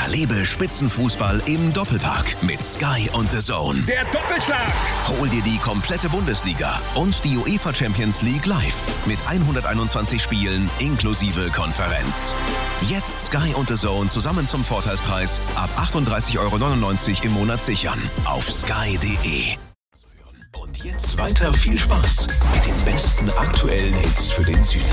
Erlebe Spitzenfußball im Doppelpack mit Sky und The Zone. Der Doppelschlag! Hol dir die komplette Bundesliga und die UEFA Champions League live mit 121 Spielen inklusive Konferenz. Jetzt Sky und The Zone zusammen zum Vorteilspreis ab 38,99 € im Monat sichern auf sky.de. Und jetzt weiter viel Spaß mit den besten aktuellen Hits für den Süden.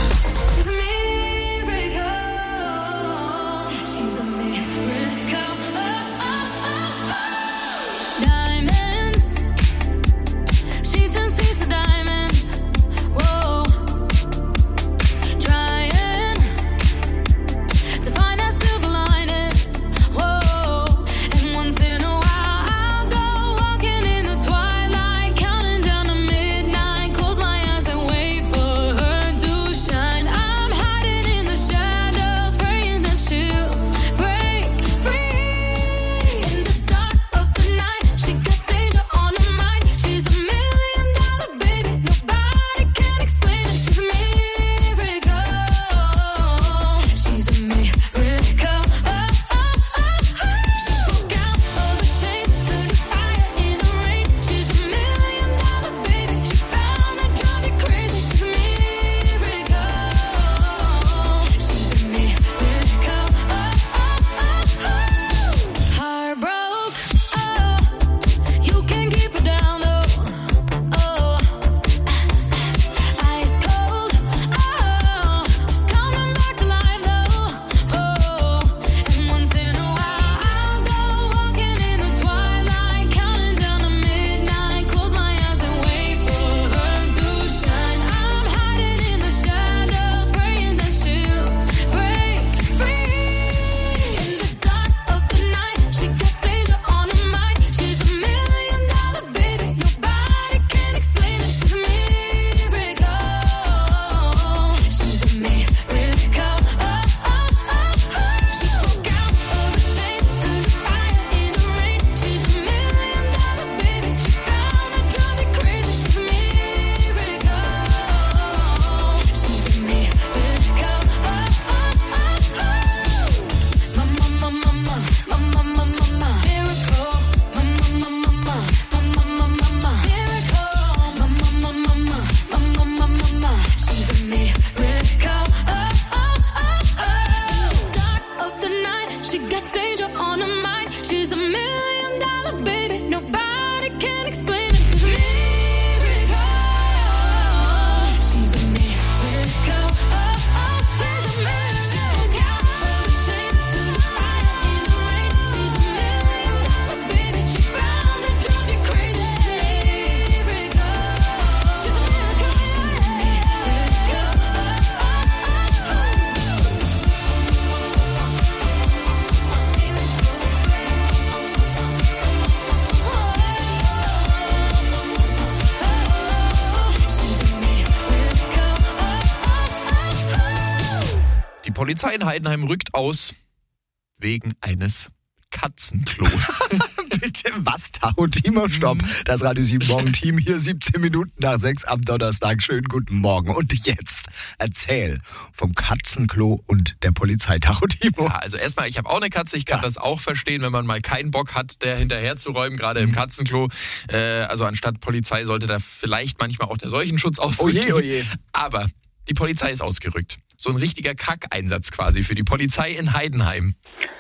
Polizei in Heidenheim rückt aus wegen eines Katzenklos. Bitte was, Tacho, Timo, stopp. Das Radio 7 Morgen-Team hier 17 Minuten nach 6 am Donnerstag. Schönen guten Morgen. Und jetzt erzähl vom Katzenklo und der Polizei, Tacho, Timo. Ja, also erstmal, ich habe auch eine Katze. Ich kann das auch verstehen, wenn man mal keinen Bock hat, der hinterher zu räumen, gerade im Katzenklo. Also anstatt Polizei sollte da vielleicht manchmal auch der Seuchenschutz ausrücken. Oje. Aber die Polizei ist ausgerückt. So ein richtiger Kackeinsatz quasi für die Polizei in Heidenheim.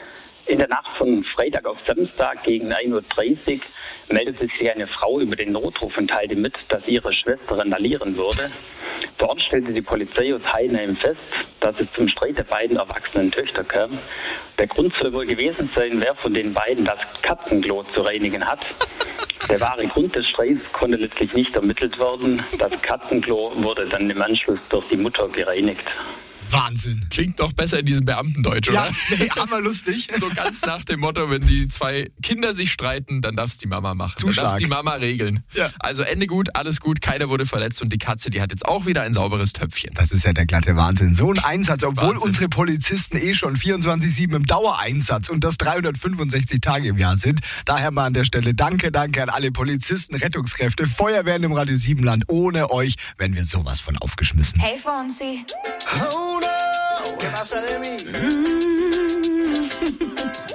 In der Nacht von Freitag auf Samstag gegen 1:30 Uhr meldete sich eine Frau über den Notruf und teilte mit, dass ihre Schwester randalieren würde. Dort stellte die Polizei aus Heidenheim fest, dass es zum Streit der beiden erwachsenen Töchter kam. Der Grund soll wohl gewesen sein, wer von den beiden das Katzenklo zu reinigen hat. Der wahre Grund des Streits konnte letztlich nicht ermittelt werden. Das Katzenklo wurde dann im Anschluss durch die Mutter gereinigt. Wahnsinn. Klingt doch besser in diesem Beamtendeutsch, oder? Ja, nee, aber lustig. So ganz nach dem Motto, wenn die zwei Kinder sich streiten, dann darf es die Mama machen. Zuschlag. Dann darf es die Mama regeln. Ja. Also Ende gut, alles gut, keiner wurde verletzt und die Katze, die hat jetzt auch wieder ein sauberes Töpfchen. Das ist ja der glatte Wahnsinn. So ein Einsatz, obwohl Wahnsinn. unsere Polizisten schon 24/7 im Dauereinsatz und das 365 Tage im Jahr sind. Daher mal an der Stelle danke an alle Polizisten, Rettungskräfte, Feuerwehren im Radio 7 Land. Ohne euch wären wir sowas von aufgeschmissen. Hey Fonsi. Oh no, ¿qué pasa de mí?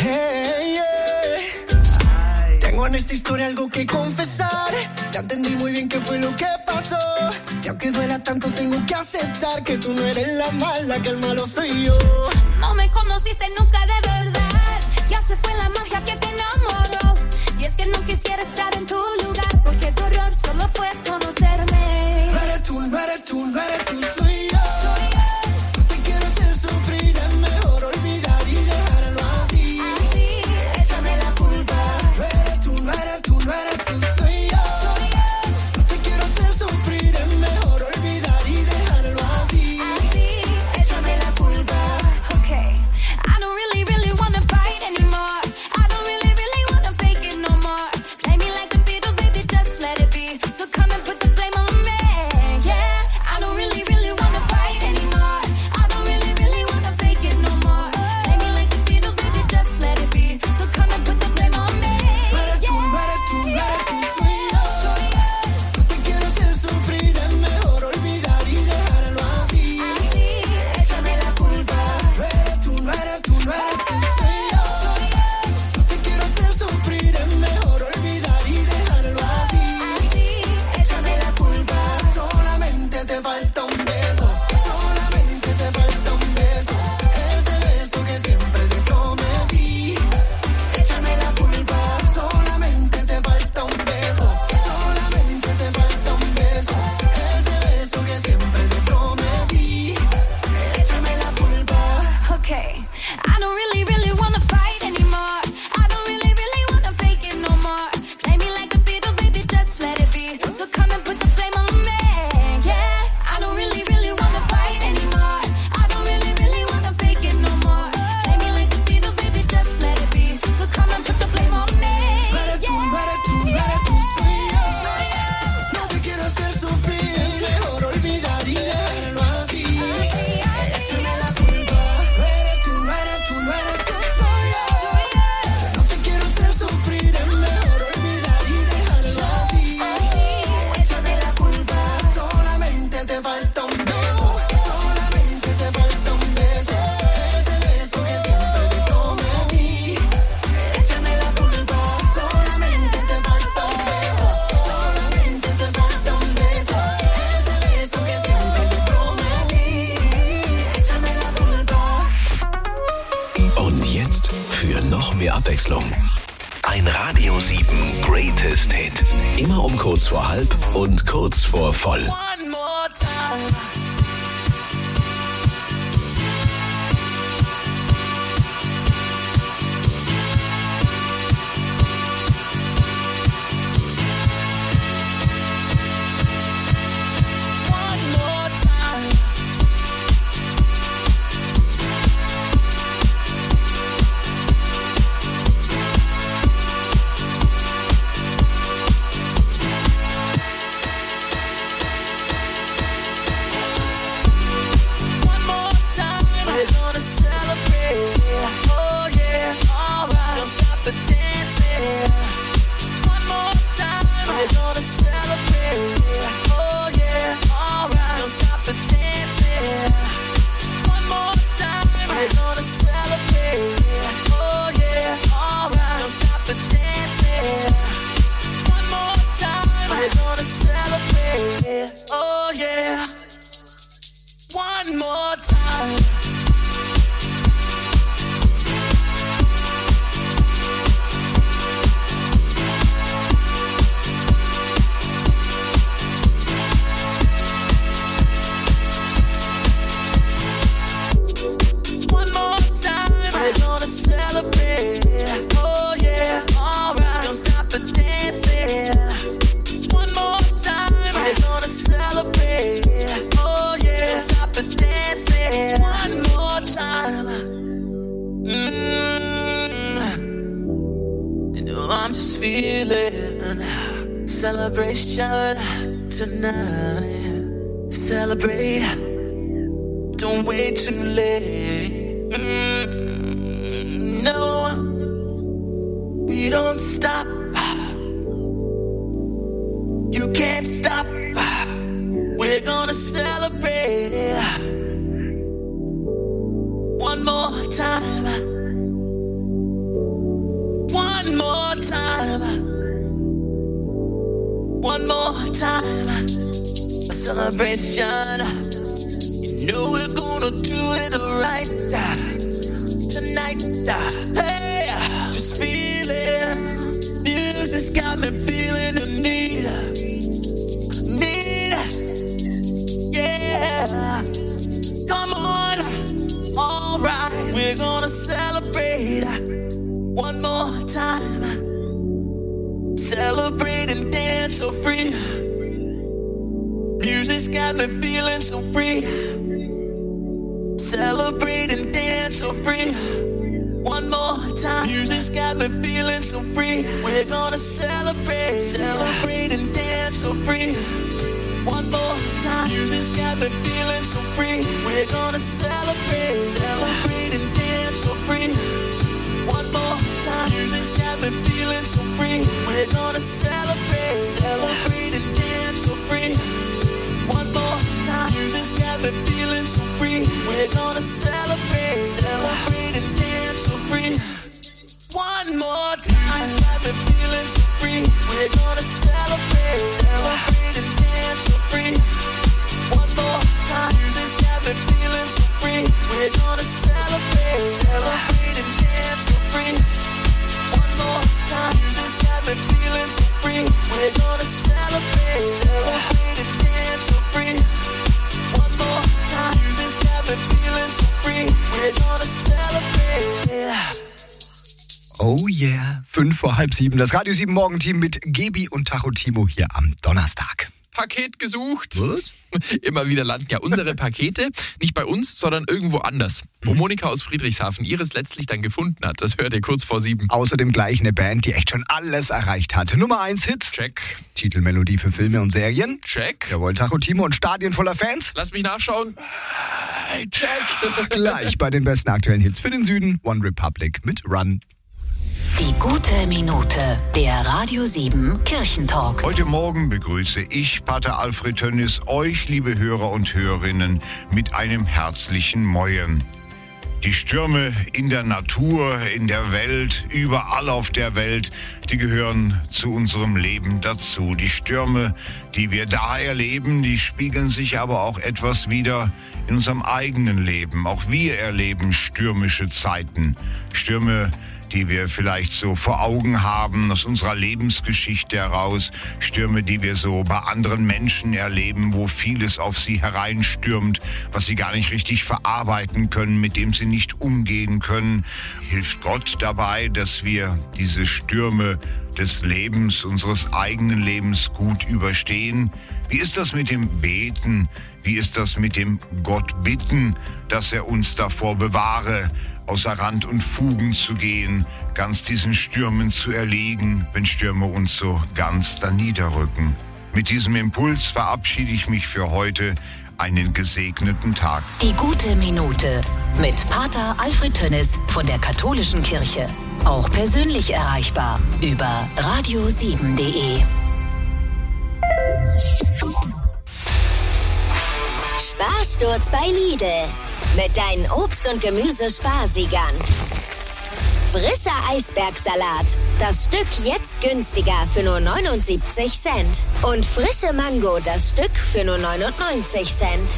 Tengo en esta historia algo que confesar. Ya entendí muy bien qué fue lo que pasó. Y aunque duela tanto tengo que aceptar que tú no eres la mala, que el malo soy yo. No me conociste nunca de verdad. Ya se fue la magia que te enamoró. Y es que no quisiera estar en tu lugar, porque tu error solo fue conocerme. No eres tú, no eres tú, no eres tú, soy yo. No te quiero hacer sufrir, es mejor olvidar y dejarlo así. Échame la culpa. No eres tú, no eres tú, no eres tú, soy yo. No te quiero hacer sufrir, es mejor olvidar y dejarlo así. Échame la culpa. Okay, I don't really wanna fight anymore. I don't really wanna fake it no more. Play me like the Beatles, baby, just let it be. So come and put the flame on me, yeah. I don't really wanna fight anymore. I don't really wanna fake it no more. Play me like the Beatles, baby, just let it be. So come and put the flame on me, yeah. No eres tú, no eres tú, soy yo. No te quiero hacer sufrir, es mejor olvidar y dejarlo así. Échame la culpa. No eres tú, no eres tú, no eres tú, soy yo. No te quiero hacer sufrir, es mejor olvidar y dejarlo así. Échame la culpa. Solamente te falta un beso. Solamente te falta un beso. Ese beso que siempre te prometí. Échame la culpa. Solamente te falta un beso. Solamente te falta un beso. Ese beso que siempre te prometí. Échame la culpa. Okay, I don't really wanna fight anymore. I don't really wanna fake it no more. Play me like the Beatles, baby, just let it be. So come and put the flame on me, yeah. I don't really wanna fight anymore. I don't really wanna fake it no more. Play me like the Beatles, baby, just let it be. So come and put the flame on me, No eres tú, no eres tú, no eres tú, soy yo. No te quiero hacer sufrir, es mejor olvidar y dejarlo así. Échame la culpa. No eres tú, no eres tú, no eres tú, soy yo. No te quiero hacer sufrir, es mejor olvidar y dejarlo así. Échame la culpa. Solamente te falta un beso. Solamente te falta un beso. Ese beso que siempre te prometí. Échame la culpa. Solamente te falta un beso. Solamente te falta un beso. Ese beso que siempre te prometí. Échame la culpa. Und jetzt für noch mehr Abwechslung. Ein Radio 7 Greatest Hit. Immer um kurz vor halb und kurz vor voll. One more time. One more time. One more time, we're gonna celebrate. Oh yeah, alright. Don't stop the dancing. One more time, we're gonna celebrate. Oh yeah, alright. Don't stop the dancing. One more time, we're gonna celebrate. Oh yeah, alright. Don't stop the dancing. One more time, we're gonna celebrate. Oh yeah. One more time. One more time, we're gonna celebrate. Oh yeah, alright. Don't stop the dancing. One more time, we're gonna celebrate. Oh yeah, don't stop the dancing. One more time. You know I'm just feeling celebration tonight. Celebrate. Don't wait too late. No, we don't stop. You can't stop. We're gonna celebrate one more time. time. One more time. A celebration. You know we're gonna do it right tonight. Hey, just feel it. Music's got me feeling the need. Yeah. Come on. Alright, we're gonna celebrate one more time. Celebrate and dance so free. Music's got me feeling so free. Celebrate and dance so free. One more time. Music's got me feeling so free. We're gonna celebrate and dance so free. One more time. Music's got me feeling so free. We're gonna celebrate and dance so free. One more time. Music's got me feeling so free. We're gonna celebrate and dance so free. One more time. Music's got me feeling so free. We're gonna celebrate and dance so free. One more time. Music's got me feeling so free. We're gonna celebrate and dance so free. One more time. Music's got me feeling so free. We're gonna celebrate and dance so free. One more time. Music's got me feeling so free. We're gonna celebrate and dance so free. One more time. Music's got me feeling so free. We're gonna celebrate. Oh yeah, 6:55. Das Radio 7 Morgenteam mit Gebi und Tacho Timo hier am Donnerstag. Paket gesucht. Was? Immer wieder landen ja unsere Pakete nicht bei uns, sondern irgendwo anders. Wo Monika aus Friedrichshafen ihres letztlich dann gefunden hat, das hört ihr kurz vor 7. Außerdem gleich eine Band, die echt schon alles erreicht hat. Nummer 1 Hits. Check. Titelmelodie für Filme und Serien. Check. Jawohl, Tacho Timo und Stadien voller Fans. Lass mich nachschauen. Check. Gleich bei den besten aktuellen Hits für den Süden. One Republic mit Run. Die gute Minute, der Radio 7 Kirchentalk. Heute Morgen begrüße ich, Pater Alfred Tönnis, euch, liebe Hörer und Hörerinnen, mit einem herzlichen Moin. Die Stürme in der Natur, in der Welt, überall auf der Welt, die gehören zu unserem Leben dazu. Die Stürme, die wir da erleben, die spiegeln sich aber auch etwas wider in unserem eigenen Leben. Auch wir erleben stürmische Zeiten. Stürme, die wir vielleicht so vor Augen haben, aus unserer Lebensgeschichte heraus. Stürme, die wir so bei anderen Menschen erleben, wo vieles auf sie hereinstürmt, was sie gar nicht richtig verarbeiten können, mit dem sie nicht umgehen können. Hilft Gott dabei, dass wir diese Stürme des Lebens, unseres eigenen Lebens gut überstehen? Wie ist das mit dem Beten? Wie ist das mit dem Gott bitten, dass er uns davor bewahre, außer Rand und Fugen zu gehen, ganz diesen Stürmen zu erliegen, wenn Stürme uns so ganz da niederrücken. Mit diesem Impuls verabschiede ich mich für heute. Einen gesegneten Tag. Die gute Minute mit Pater Alfred Tönnis von der Katholischen Kirche. Auch persönlich erreichbar über radio7.de. Sparsturz bei Lidl. Mit deinen Obst- und Gemüsesparsiegern. Frischer Eisbergsalat. Das Stück jetzt günstiger für nur 79 Cent. Und frische Mango, das Stück für nur 99 Cent.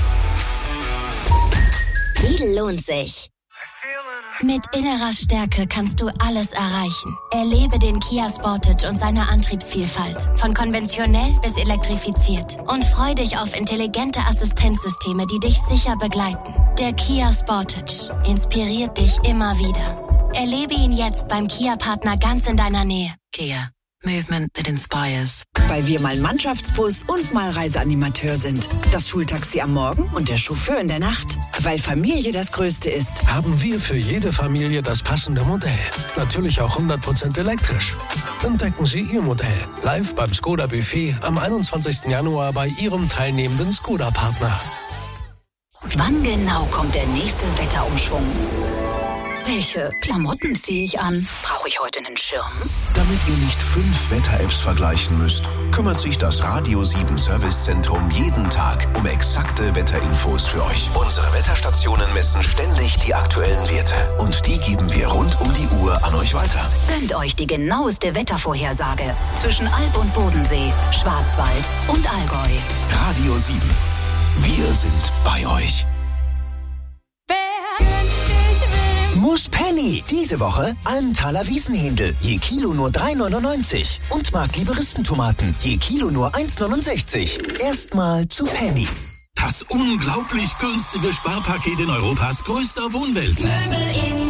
Lidl lohnt sich. Mit innerer Stärke kannst du alles erreichen. Erlebe den Kia Sportage und seine Antriebsvielfalt. Von konventionell bis elektrifiziert. Und freu dich auf intelligente Assistenzsysteme, die dich sicher begleiten. Der Kia Sportage inspiriert dich immer wieder. Erlebe ihn jetzt beim Kia-Partner ganz in deiner Nähe. Kia. Movement that inspires. Weil wir mal Mannschaftsbus und mal Reiseanimateur sind. Das Schultaxi am Morgen und der Chauffeur in der Nacht. Weil Familie das Größte ist. Haben wir für jede Familie das passende Modell. Natürlich auch 100% elektrisch. Entdecken Sie Ihr Modell live beim Skoda Buffet am 21. Januar bei Ihrem teilnehmenden Skoda-Partner. Wann genau kommt der nächste Wetterumschwung? Welche Klamotten ziehe ich an? Brauche ich heute einen Schirm? Damit ihr nicht 5 Wetter-Apps vergleichen müsst, kümmert sich das Radio 7 Servicezentrum jeden Tag um exakte Wetterinfos für euch. Unsere Wetterstationen messen ständig die aktuellen Werte und die geben wir rund um die Uhr an euch weiter. Gönnt euch die genaueste Wettervorhersage zwischen Alb und Bodensee, Schwarzwald und Allgäu. Radio 7. Wir sind bei euch. Muss Penny. Diese Woche Almtaler Wiesenhändel. Je Kilo nur 3,99. Und Marktliebe Rispentomaten. Je Kilo nur 1,69. Erstmal zu Penny. Das unglaublich günstige Sparpaket in Europas größter Wohnwelt. Möbel in